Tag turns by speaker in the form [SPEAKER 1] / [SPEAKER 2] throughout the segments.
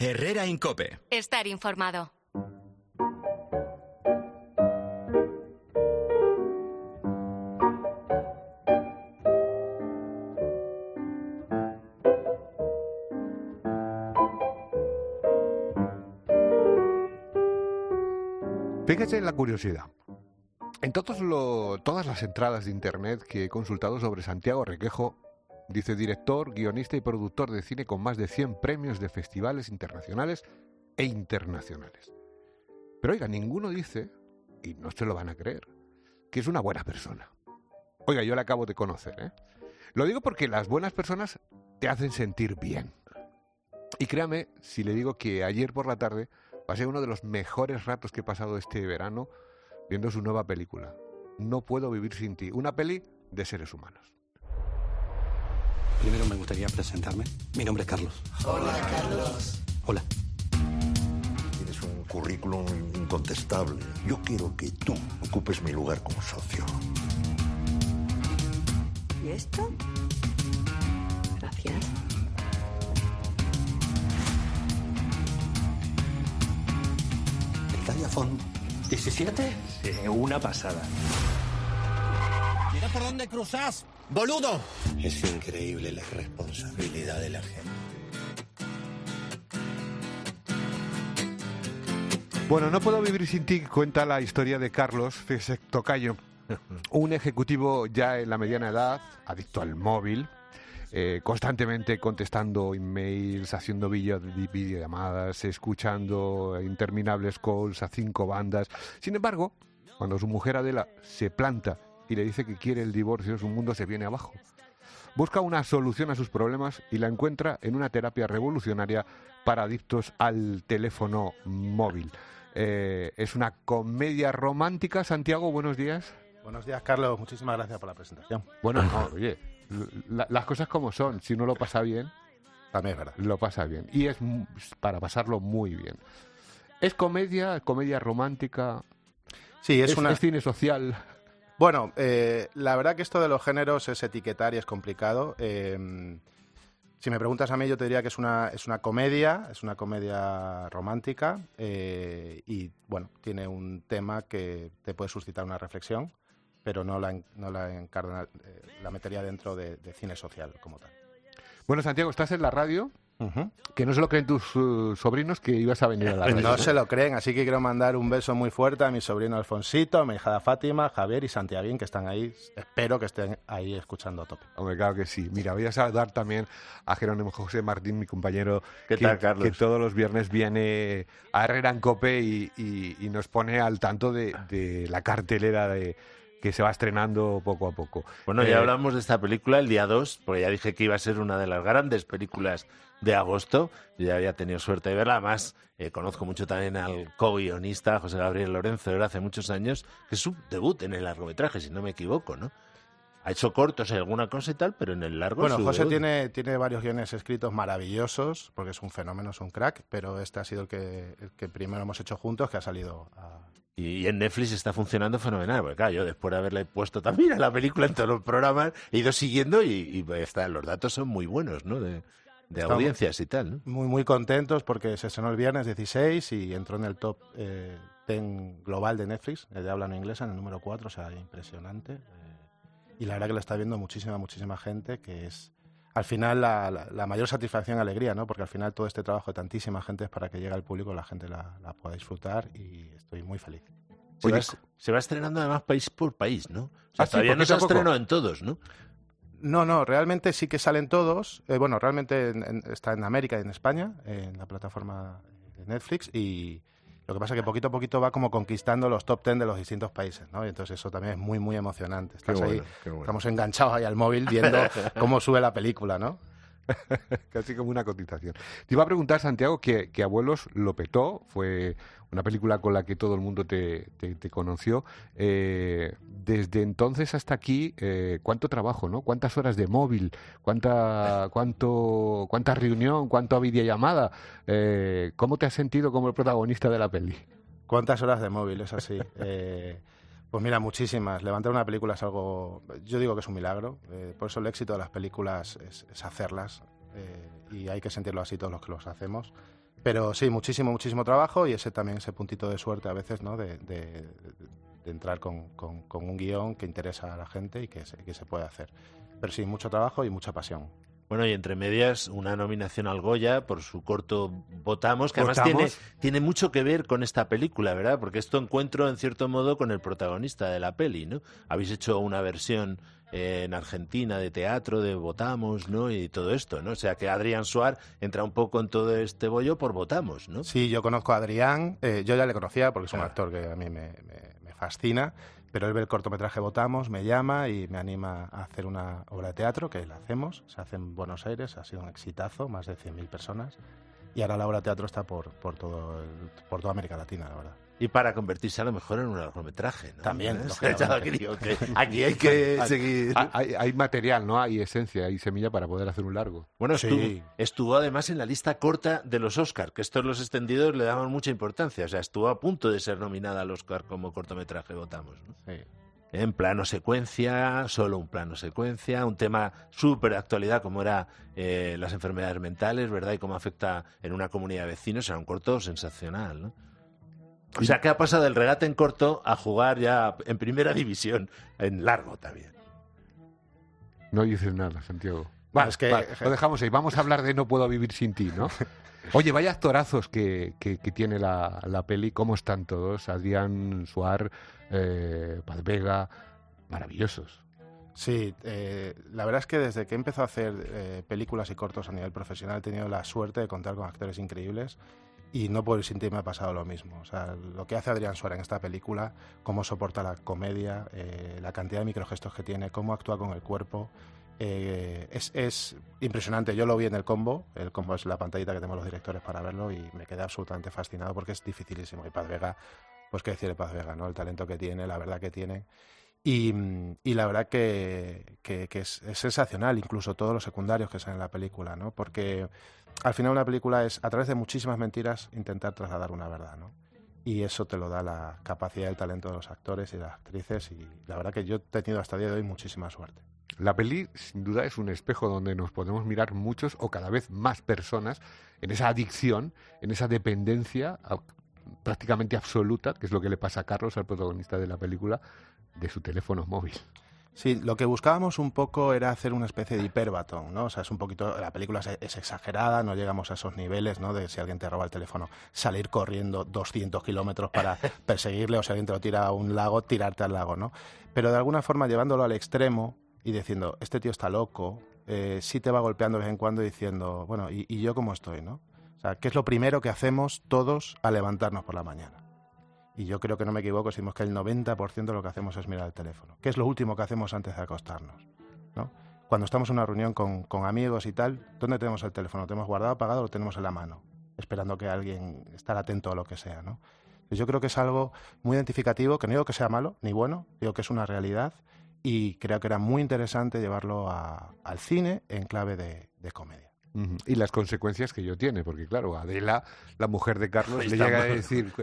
[SPEAKER 1] Herrera en COPE.
[SPEAKER 2] Estar informado.
[SPEAKER 3] Fíjese en la curiosidad. En todas las entradas de internet que he consultado sobre Santiago Requejo, dice director, guionista y productor de cine con más de 100 premios de festivales internacionales e internacionales. Pero oiga, ninguno dice, y no se lo van a creer, que es una buena persona. Oiga, yo la acabo de conocer, ¿eh? Lo digo porque las buenas personas te hacen sentir bien. Y créame si le digo que ayer por la tarde pasé uno de los mejores ratos que he pasado este verano viendo su nueva película, No puedo vivir sin ti, una peli de seres humanos.
[SPEAKER 4] Primero me gustaría presentarme. Mi nombre es Carlos.
[SPEAKER 5] Hola, Carlos.
[SPEAKER 4] Hola.
[SPEAKER 5] Tienes un currículum incontestable. Yo quiero que tú ocupes mi lugar como socio.
[SPEAKER 6] ¿Y esto? Gracias.
[SPEAKER 4] ¿El iPhone 17?
[SPEAKER 7] Sí, una pasada.
[SPEAKER 8] Mira por dónde cruzas, boludo.
[SPEAKER 5] Es increíble la irresponsabilidad de la gente.
[SPEAKER 3] Bueno, No puedo vivir sin ti cuenta la historia de Carlos Tocayo, un ejecutivo ya en la mediana edad, adicto al móvil, constantemente contestando emails, haciendo videollamadas, escuchando interminables calls a 5 bandas. Sin embargo, cuando su mujer Adela se planta y le dice que quiere el divorcio, su mundo se viene abajo. Busca una solución a sus problemas y la encuentra en una terapia revolucionaria para adictos al teléfono móvil. Es una comedia romántica. Santiago, buenos días.
[SPEAKER 9] Buenos días, Carlos. Muchísimas gracias por la presentación.
[SPEAKER 3] Bueno, no, oye, las cosas como son. Si uno lo pasa bien,
[SPEAKER 9] también es verdad.
[SPEAKER 3] Lo pasa bien. Y es para pasarlo muy bien. ¿Es comedia romántica?
[SPEAKER 9] Sí, es
[SPEAKER 3] cine social.
[SPEAKER 9] Bueno, la verdad que esto de los géneros es etiquetar y es complicado. Si me preguntas a mí, yo te diría que es una comedia romántica y, bueno, tiene un tema que te puede suscitar una reflexión, pero no la metería dentro de cine social como tal.
[SPEAKER 3] Bueno, Santiago, estás en la radio. Que no se lo creen tus sobrinos que ibas a venir a la radio.
[SPEAKER 9] No se lo creen, así que quiero mandar un beso muy fuerte a mi sobrino Alfonsito, a mi hijada Fátima, Javier y Santiago, que están ahí. Espero que estén ahí escuchando a tope.
[SPEAKER 3] Hombre, claro que sí. Mira, voy a saludar también a Jerónimo José Martín, mi compañero,
[SPEAKER 10] ¿Qué tal, Carlos?
[SPEAKER 3] Que todos los viernes viene a Herrera en COPE y nos pone al tanto de la cartelera que se va estrenando poco a poco.
[SPEAKER 10] Bueno, ya hablamos de esta película el día 2, porque ya dije que iba a ser una de las grandes películas de agosto. Yo ya había tenido suerte de verla. Además, conozco mucho también al co-guionista, José Gabriel Lorenzo, de hace muchos años, que es su debut en el largometraje, si no me equivoco, ¿no? Ha hecho cortos, alguna cosa y tal, pero en el largo...
[SPEAKER 9] Bueno, José tiene varios guiones escritos maravillosos, porque es un fenómeno, es un crack, pero este ha sido el que primero hemos hecho juntos, que ha salido a...
[SPEAKER 10] Y en Netflix está funcionando fenomenal, porque claro, yo después de haberle puesto también a la película en todos los programas, he ido siguiendo y los datos son muy buenos, ¿no? De audiencias y tal, ¿no?
[SPEAKER 9] Muy, muy contentos porque se estrenó el viernes 16 y entró en el top 10 global de Netflix, de habla no inglesa, en el número 4, o sea, impresionante. Y la verdad que lo está viendo muchísima gente, que es al final la mayor satisfacción y alegría, ¿no? Porque al final todo este trabajo de tantísima gente es para que llegue al público, la gente la pueda disfrutar y estoy muy feliz.
[SPEAKER 10] Se va estrenando además país por país, ¿no? O sea,
[SPEAKER 3] sí,
[SPEAKER 10] todavía no se estrenó en todos, ¿no?
[SPEAKER 9] No, realmente sí que salen todos. Bueno, realmente está en América y en España, en la plataforma de Netflix, y lo que pasa es que poquito a poquito va como conquistando los top 10 de los distintos países, ¿no? Y entonces eso también es muy, muy emocionante.
[SPEAKER 3] Qué bueno.
[SPEAKER 9] Estamos enganchados ahí al móvil viendo cómo sube la película, ¿no?
[SPEAKER 3] Casi como una cotización. Te iba a preguntar, Santiago, que Abuelos lo petó, fue una película con la que todo el mundo te conoció. Desde entonces hasta aquí, ¿cuánto trabajo, no? ¿Cuántas horas de móvil? ¿Cuánta reunión? ¿Cuánta videollamada? ¿Cómo te has sentido como el protagonista de la peli?
[SPEAKER 9] ¿Cuántas horas de móvil? Es así. Pues mira, muchísimas. Levantar una película es algo, yo digo que es un milagro. Por eso el éxito de las películas es hacerlas. Y hay que sentirlo así todos los que los hacemos. Pero sí, muchísimo trabajo y ese puntito de suerte a veces, ¿no? De entrar con un guión que interesa a la gente y que se puede hacer. Pero sí, mucho trabajo y mucha pasión.
[SPEAKER 10] Bueno, y entre medias, una nominación al Goya por su corto Votamos, que además tiene mucho que ver con esta película, ¿verdad? Porque esto encuentro, en cierto modo, con el protagonista de la peli, ¿no? Habéis hecho una versión en Argentina de teatro de Votamos, ¿no? Y todo esto, ¿no? O sea, que Adrián Suar entra un poco en todo este bollo por Votamos, ¿no?
[SPEAKER 9] Sí, yo conozco a Adrián, yo ya le conocía porque es un actor que a mí me fascina, pero él ve el cortometraje Votamos, me llama y me anima a hacer una obra de teatro, que la hacemos, se hace en Buenos Aires, ha sido un exitazo, más de 100.000 personas, y ahora la obra de teatro está por toda América Latina, la verdad.
[SPEAKER 10] Y para convertirse a lo mejor en un largometraje, ¿no?
[SPEAKER 9] También,
[SPEAKER 10] aquí hay que seguir.
[SPEAKER 3] Hay material, ¿no? Hay esencia, hay semilla para poder hacer un largo.
[SPEAKER 10] Bueno,
[SPEAKER 9] sí.
[SPEAKER 10] Estuvo además en la lista corta de los Oscar, que estos los extendidos le daban mucha importancia. O sea, estuvo a punto de ser nominada al Oscar como cortometraje Votamos, ¿no?
[SPEAKER 9] Sí.
[SPEAKER 10] En plano secuencia, solo un plano secuencia, un tema súper de actualidad como era las enfermedades mentales, ¿verdad? Y cómo afecta en una comunidad de vecinos. Era un corto sensacional, ¿no? O sea, que ha pasado del regate en corto a jugar ya en primera división, en largo también.
[SPEAKER 3] No dices nada, Santiago.
[SPEAKER 9] Vale,
[SPEAKER 3] lo dejamos ahí. Vamos a hablar de No puedo vivir sin ti, ¿no? Oye, vaya actorazos que tiene la peli. ¿Cómo están todos? Adrián Suar, Paz Vega, maravillosos.
[SPEAKER 9] Sí, la verdad es que desde que he empezado a hacer películas y cortos a nivel profesional he tenido la suerte de contar con actores increíbles. Y No puedo vivir sin ti me ha pasado lo mismo. O sea, lo que hace Adrián Suar en esta película, cómo soporta la comedia, la cantidad de microgestos que tiene, cómo actúa con el cuerpo, es impresionante. Yo lo vi en el Combo es la pantallita que tenemos los directores para verlo y me quedé absolutamente fascinado porque es dificilísimo. Y Paz Vega, pues qué decir de Paz Vega, ¿no? El talento que tiene, la verdad que tiene. Y la verdad que es sensacional, incluso todos los secundarios que salen en la película, ¿no? Porque al final una película es, a través de muchísimas mentiras, intentar trasladar una verdad, ¿no? Y eso te lo da la capacidad y el talento de los actores y las actrices, y la verdad que yo he tenido hasta el día de hoy muchísima suerte.
[SPEAKER 3] La peli, sin duda, es un espejo donde nos podemos mirar muchos o cada vez más personas en esa adicción, en esa dependencia prácticamente absoluta, que es lo que le pasa a Carlos, al protagonista de la película, de su teléfono móvil.
[SPEAKER 9] Sí, lo que buscábamos un poco era hacer una especie de hiperbatón, ¿no? O sea, es un poquito, la película es exagerada, no llegamos a esos niveles, ¿no? De si alguien te roba el teléfono, salir corriendo 200 kilómetros para perseguirle, o si alguien te lo tira a un lago, tirarte al lago, ¿no? Pero de alguna forma llevándolo al extremo y diciendo, este tío está loco, sí te va golpeando de vez en cuando diciendo, bueno, ¿y yo cómo estoy, no? O sea, ¿qué es lo primero que hacemos todos al levantarnos por la mañana? Y yo creo que no me equivoco si decimos que el 90% de lo que hacemos es mirar el teléfono. ¿Qué es lo último que hacemos antes de acostarnos? ¿No? Cuando estamos en una reunión con amigos y tal, ¿dónde tenemos el teléfono? ¿Lo tenemos guardado, apagado o lo tenemos en la mano? Esperando que alguien esté atento a lo que sea, ¿no? Yo creo que es algo muy identificativo, que no digo que sea malo ni bueno, digo que es una realidad y creo que era muy interesante llevarlo al cine en clave de comedia.
[SPEAKER 3] Y las consecuencias que ello tiene, porque claro, Adela, la mujer de Carlos, le llega a decir,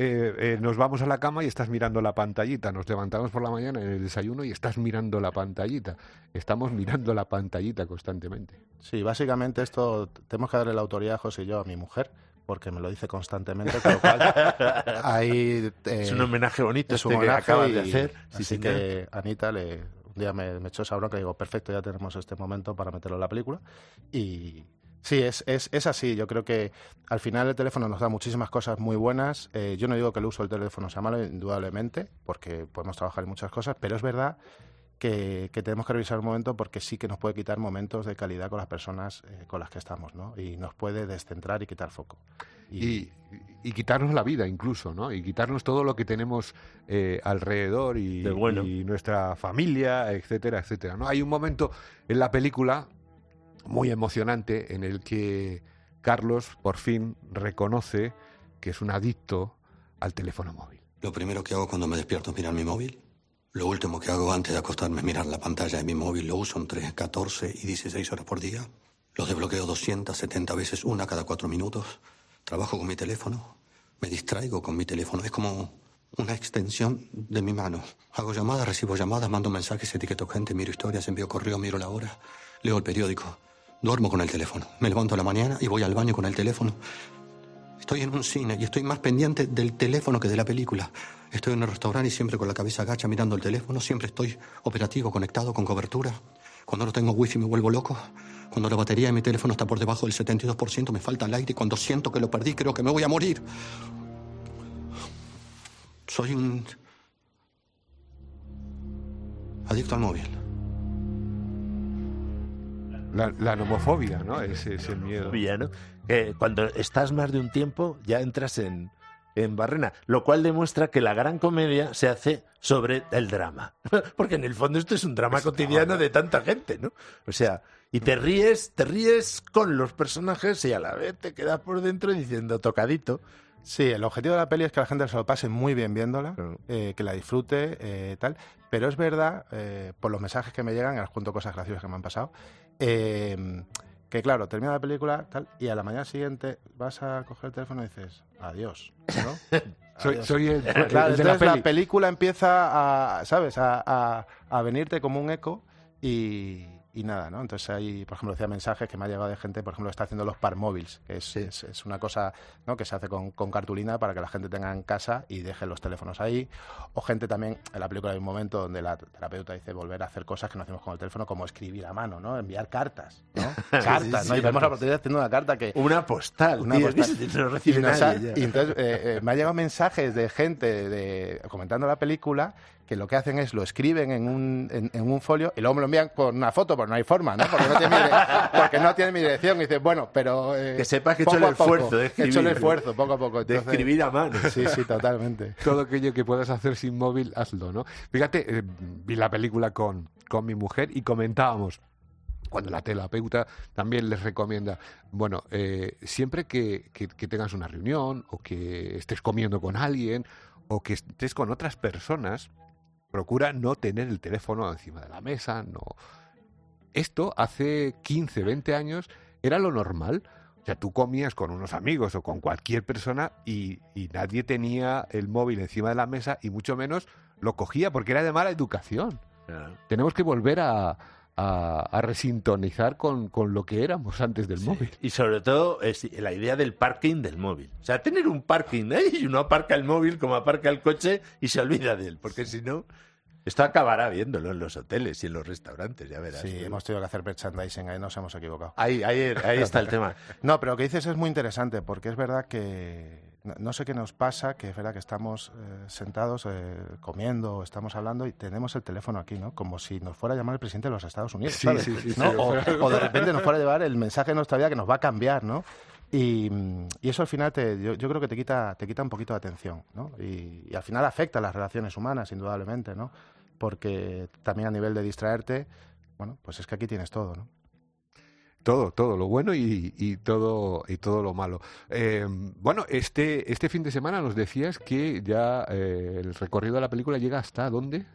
[SPEAKER 3] nos vamos a la cama y estás mirando la pantallita, nos levantamos por la mañana en el desayuno y estás mirando la pantallita, estamos mirando la pantallita constantemente.
[SPEAKER 9] Sí, básicamente esto tenemos que darle la autoridad, José y yo, a mi mujer, porque me lo dice constantemente, con lo cual ahí,
[SPEAKER 10] es un homenaje bonito
[SPEAKER 9] es un homenaje
[SPEAKER 10] que acabas de hacer.
[SPEAKER 9] Sí, así que Anita un día me echó esa bronca y digo, perfecto, ya tenemos este momento para meterlo en la película. Y sí, es así. Yo creo que al final el teléfono nos da muchísimas cosas muy buenas. Yo no digo que el uso del teléfono sea malo, indudablemente, porque podemos trabajar en muchas cosas, pero es verdad que tenemos que revisar un momento porque sí que nos puede quitar momentos de calidad con las personas con las que estamos, ¿no? Y nos puede descentrar y quitar foco.
[SPEAKER 3] Y quitarnos la vida incluso, ¿no? Y quitarnos todo lo que tenemos alrededor y nuestra familia, etcétera, etcétera, ¿no? Hay un momento en la película muy emocionante en el que Carlos por fin reconoce que es un adicto al teléfono móvil.
[SPEAKER 4] Lo primero que hago cuando me despierto es mirar mi móvil. Lo último que hago antes de acostarme es mirar la pantalla de mi móvil. Lo uso entre 14 y 16 horas por día. Lo desbloqueo 270 veces, una cada 4 minutos. Trabajo con mi teléfono, me distraigo con mi teléfono. Es como una extensión de mi mano. Hago llamadas, recibo llamadas, mando mensajes, etiqueto gente, miro historias, envío correo, miro la hora, leo el periódico. Duermo con el teléfono. Me levanto a la mañana y voy al baño con el teléfono. Estoy en un cine y estoy más pendiente del teléfono que de la película. Estoy en un restaurante y siempre con la cabeza agacha mirando el teléfono. Siempre estoy operativo, conectado, con cobertura. Cuando no tengo wifi me vuelvo loco. Cuando la batería de mi teléfono está por debajo del 72%, me falta el aire. Y cuando siento que lo perdí, creo que me voy a morir. Soy un adicto al móvil.
[SPEAKER 3] La nomofobia, ¿no? Ese es el miedo.
[SPEAKER 10] ¿No? Cuando estás más de un tiempo ya entras en barrena, lo cual demuestra que la gran comedia se hace sobre el drama, porque en el fondo esto es un drama cotidiano de tanta gente, ¿no? O sea, y te ríes con los personajes y a la vez te quedas por dentro diciendo tocadito.
[SPEAKER 9] Sí, el objetivo de la peli es que la gente se lo pase muy bien viéndola, que la disfrute, tal. Pero es verdad, por los mensajes que me llegan, junto cosas graciosas que me han pasado, que claro, termina la película tal, y a la mañana siguiente vas a coger el teléfono y dices, adiós, ¿no?
[SPEAKER 3] Soy el
[SPEAKER 9] Claro,
[SPEAKER 3] de la
[SPEAKER 9] entonces
[SPEAKER 3] peli.
[SPEAKER 9] la película empieza a, ¿sabes? A venirte como un eco y nada, ¿no? Entonces hay, por ejemplo, decía mensajes que me ha llegado de gente, por ejemplo, que está haciendo los parmóviles, que es una cosa, ¿no?, que se hace con cartulina para que la gente tenga en casa y deje los teléfonos ahí. O gente también, en la película hay un momento donde la terapeuta dice volver a hacer cosas que no hacemos con el teléfono, como escribir a mano, ¿no? Enviar cartas, ¿no? Cartas, ¿no? Y vemos la oportunidad haciendo una carta que...
[SPEAKER 10] Una postal, tío, que no recibe nadie ya.
[SPEAKER 9] Y entonces me han llegado mensajes de gente comentando la película que lo que hacen es lo escriben en un folio y luego me lo envían con una foto, porque no hay forma, ¿no? Porque no tiene mi dirección. Y dices, bueno, pero...
[SPEAKER 10] que sepas que he hecho el esfuerzo de escribir.
[SPEAKER 9] He hecho el esfuerzo, poco a poco. Entonces,
[SPEAKER 10] de escribir a mano.
[SPEAKER 9] Sí, totalmente.
[SPEAKER 3] Todo aquello que puedas hacer sin móvil, hazlo, ¿no? Fíjate, vi la película con mi mujer y comentábamos, cuando la terapeuta también les recomienda, bueno, siempre que tengas una reunión o que estés comiendo con alguien o que estés con otras personas, procura no tener el teléfono encima de la mesa, no. Esto hace 15, 20 años era lo normal. O sea, tú comías con unos amigos o con cualquier persona y nadie tenía el móvil encima de la mesa y mucho menos lo cogía porque era de mala educación.
[SPEAKER 10] Claro.
[SPEAKER 3] Tenemos que volver a resintonizar con lo que éramos antes del móvil.
[SPEAKER 10] Y sobre todo es la idea del parking del móvil. O sea, tener un parking y uno aparca el móvil como aparca el coche y se olvida de él, porque si no, esto acabará viéndolo en los hoteles y en los restaurantes, ya verás.
[SPEAKER 9] Sí, hemos tenido que hacer merchandising, ahí nos hemos equivocado.
[SPEAKER 10] Ahí está el tema.
[SPEAKER 9] No, pero lo que dices es muy interesante, porque es verdad que no sé qué nos pasa, que es verdad que estamos sentados comiendo, estamos hablando y tenemos el teléfono aquí, ¿no? Como si nos fuera a llamar el presidente de los Estados Unidos, ¿sabes?
[SPEAKER 3] Sí,
[SPEAKER 9] ¿no? O de repente nos fuera a llevar el mensaje de nuestra vida que nos va a cambiar, ¿no? Y eso al final yo creo que te quita un poquito de atención, ¿no? Y al final afecta a las relaciones humanas, indudablemente, ¿no? Porque también a nivel de distraerte, bueno, pues es que aquí tienes todo, ¿no?
[SPEAKER 3] Todo lo bueno y todo lo malo. Bueno, este fin de semana nos decías que ya el recorrido de la película llega hasta ¿dónde?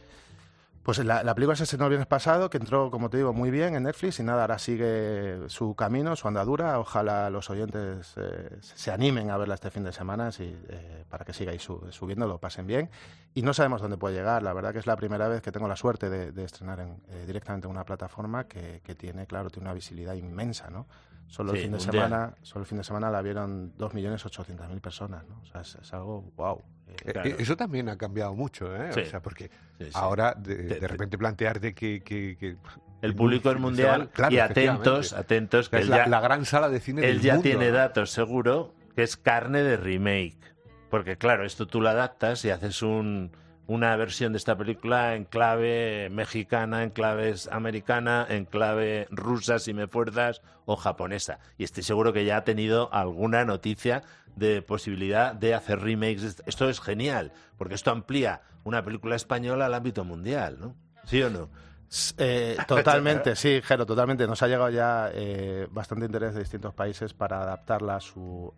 [SPEAKER 9] Pues la película se estrenó el viernes pasado, que entró, como te digo, muy bien en Netflix y nada, ahora sigue su camino, su andadura. Ojalá los oyentes se animen a verla este fin de semana para que sigáis subiendo, lo pasen bien. Y no sabemos dónde puede llegar. La verdad que es la primera vez que tengo la suerte de estrenar directamente en una plataforma que tiene una visibilidad inmensa, ¿no? Solo el fin de semana la vieron 2.800.000 personas, ¿no? O sea, es algo wow.
[SPEAKER 3] Claro. Eso también ha cambiado mucho, ¿eh?
[SPEAKER 10] Sí.
[SPEAKER 3] O sea, porque ahora de repente plantearte que
[SPEAKER 10] el público es mundial,
[SPEAKER 3] claro,
[SPEAKER 10] y atentos que
[SPEAKER 3] es la gran sala de cine del
[SPEAKER 10] mundo. Él ya tiene
[SPEAKER 3] ¿no?
[SPEAKER 10] datos seguro que es carne de remake, porque claro, esto tú lo adaptas y haces una versión de esta película en clave mexicana, en clave americana, en clave rusa, si me fuerzas, o japonesa. Y estoy seguro que ya ha tenido alguna noticia de posibilidad de hacer remakes. Esto es genial, porque esto amplía una película española al ámbito mundial, ¿no? ¿Sí o no?
[SPEAKER 9] Totalmente, sí, Jero, totalmente. Nos ha llegado ya bastante interés de distintos países para adaptarla a su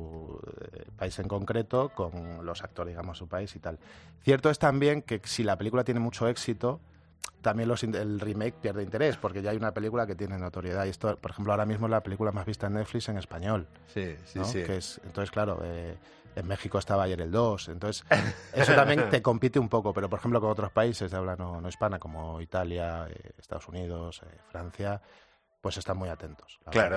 [SPEAKER 9] país en concreto, con los actores, digamos, su país y tal. Cierto es también que si la película tiene mucho éxito, también el remake pierde interés, porque ya hay una película que tiene notoriedad. Y esto, por ejemplo, ahora mismo es la película más vista en Netflix en español.
[SPEAKER 10] Sí,
[SPEAKER 9] ¿no?
[SPEAKER 10] sí.
[SPEAKER 9] Entonces, claro, en México estaba ayer el 2, entonces eso también te compite un poco, pero por ejemplo con otros países de habla no hispana como Italia, Estados Unidos, Francia, pues están muy atentos.
[SPEAKER 10] Claro,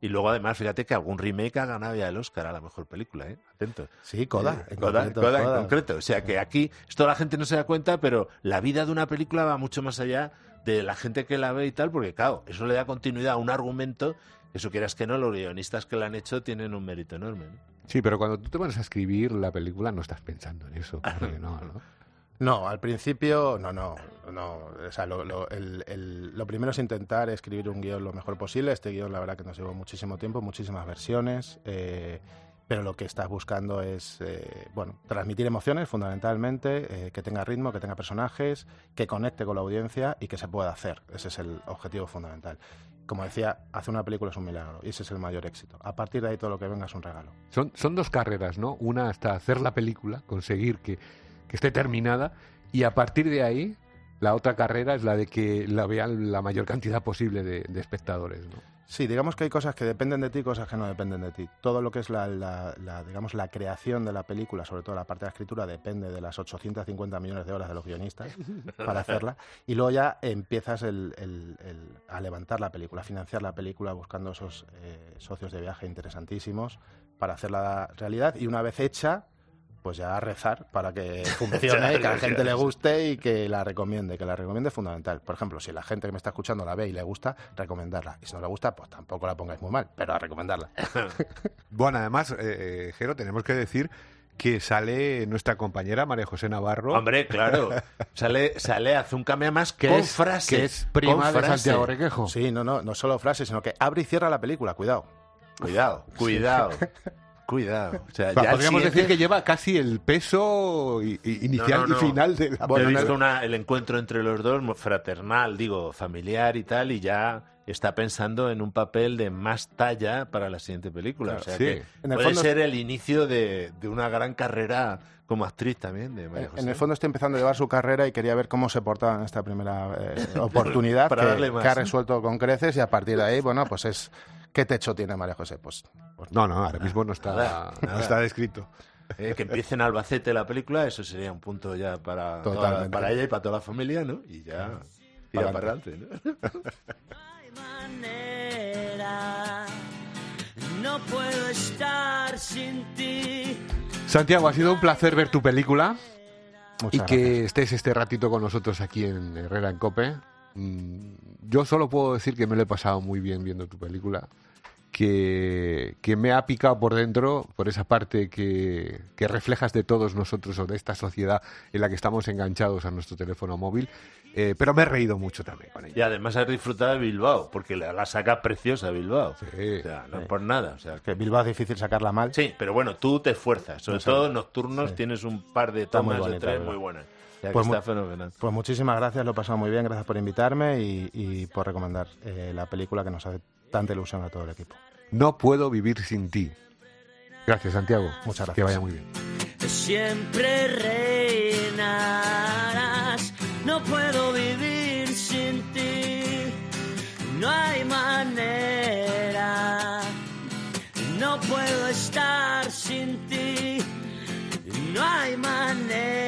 [SPEAKER 10] Y luego, además, fíjate que algún remake ha ganado ya el Oscar a la mejor película, ¿eh? Atento.
[SPEAKER 9] Sí, Coda.
[SPEAKER 10] Coda en concreto. O sea, que aquí esto la gente no se da cuenta, pero la vida de una película va mucho más allá de la gente que la ve y tal, porque, claro, eso le da continuidad a un argumento. Eso quieras que no, los guionistas que lo han hecho tienen un mérito enorme, ¿no?
[SPEAKER 3] Sí, pero cuando tú te pones a escribir la película no estás pensando en eso. No.
[SPEAKER 9] No, al principio, no. O sea, lo primero es intentar escribir un guión lo mejor posible. Este guión, la verdad, que nos llevó muchísimo tiempo, muchísimas versiones. Pero lo que estás buscando es, transmitir emociones, fundamentalmente, que tenga ritmo, que tenga personajes, que conecte con la audiencia y que se pueda hacer. Ese es el objetivo fundamental. Como decía, hacer una película es un milagro y ese es el mayor éxito. A partir de ahí todo lo que venga es un regalo.
[SPEAKER 3] Son dos carreras, ¿no? Una hasta hacer la película, conseguir que esté terminada, y a partir de ahí la otra carrera es la de que la vean la mayor cantidad posible de espectadores, ¿no?
[SPEAKER 9] Sí, digamos que hay cosas que dependen de ti y cosas que no dependen de ti. Todo lo que es la creación de la película, sobre todo la parte de la escritura, depende de las 850 millones de horas de los guionistas para hacerla. Y luego ya empiezas a levantar la película, a financiar la película buscando esos socios de viaje interesantísimos para hacerla realidad. Y una vez hecha, pues ya a rezar para que funcione, que a la gente le guste y que la recomiende. Que la recomiende es fundamental. Por ejemplo, si la gente que me está escuchando la ve y le gusta, recomendarla. Y si no le gusta, pues tampoco la pongáis muy mal, pero a recomendarla.
[SPEAKER 3] Bueno, además, Jero, tenemos que decir que sale nuestra compañera María José Navarro.
[SPEAKER 10] Hombre, claro. Sale, hace un cambio más con frase.
[SPEAKER 3] Que es prima de Santiago Requejo.
[SPEAKER 9] Sí, no solo frase, sino que abre y cierra la película. Cuidado.
[SPEAKER 10] Cuidado. O sea,
[SPEAKER 3] podríamos decir que lleva casi el peso inicial y final de la
[SPEAKER 10] He visto el encuentro entre los dos, fraternal, familiar y tal, y ya está pensando en un papel de más talla para la siguiente película.
[SPEAKER 3] Claro,
[SPEAKER 10] o sea
[SPEAKER 3] sí.
[SPEAKER 10] que puede ser el inicio de una gran carrera como actriz también de María José.
[SPEAKER 9] En el fondo está empezando a llevar su carrera y quería ver cómo se portaba en esta primera oportunidad
[SPEAKER 10] para darle más,
[SPEAKER 9] que ha resuelto con creces, y a partir de ahí, pues es... ¿Qué techo tiene María José? Pues
[SPEAKER 3] no, ahora mismo no está descrito.
[SPEAKER 10] Que empiece en Albacete la película, eso sería un punto ya para ella y para toda la familia, ¿no? Y ya irá para adelante, ¿no?
[SPEAKER 1] No puedo estar sin ti.
[SPEAKER 3] Santiago, ha sido un placer ver tu película.
[SPEAKER 9] Muchas
[SPEAKER 3] y
[SPEAKER 9] gracias.
[SPEAKER 3] que estés este ratito con nosotros aquí en Herrera en COPE. Yo solo puedo decir que me lo he pasado muy bien viendo tu película, que me ha picado por dentro, por esa parte que reflejas de todos nosotros o de esta sociedad en la que estamos enganchados a nuestro teléfono móvil, pero me he reído mucho también con ella.
[SPEAKER 10] Y además has disfrutado de Bilbao, porque la saca preciosa Bilbao.
[SPEAKER 3] Sí.
[SPEAKER 10] O sea, no por nada. O sea,
[SPEAKER 9] Que Bilbao es difícil sacarla mal.
[SPEAKER 10] sí, pero bueno, tú te esfuerzas. Sobre todo nocturnos tienes un par de
[SPEAKER 9] Está muy
[SPEAKER 10] tomas de
[SPEAKER 9] bonita,
[SPEAKER 10] tres
[SPEAKER 9] ¿verdad?
[SPEAKER 10] muy buenas. O sea,
[SPEAKER 9] Pues
[SPEAKER 10] que está fenomenal.
[SPEAKER 9] Pues muchísimas gracias, lo he pasado muy bien, gracias por invitarme y por recomendar la película que nos hace tanta ilusión a todo el equipo.
[SPEAKER 3] No puedo vivir sin ti. Gracias, Santiago.
[SPEAKER 9] Muchas gracias.
[SPEAKER 3] Que vaya muy bien.
[SPEAKER 1] Siempre reinarás. No puedo vivir sin ti. No hay manera. No puedo estar sin ti. No hay manera.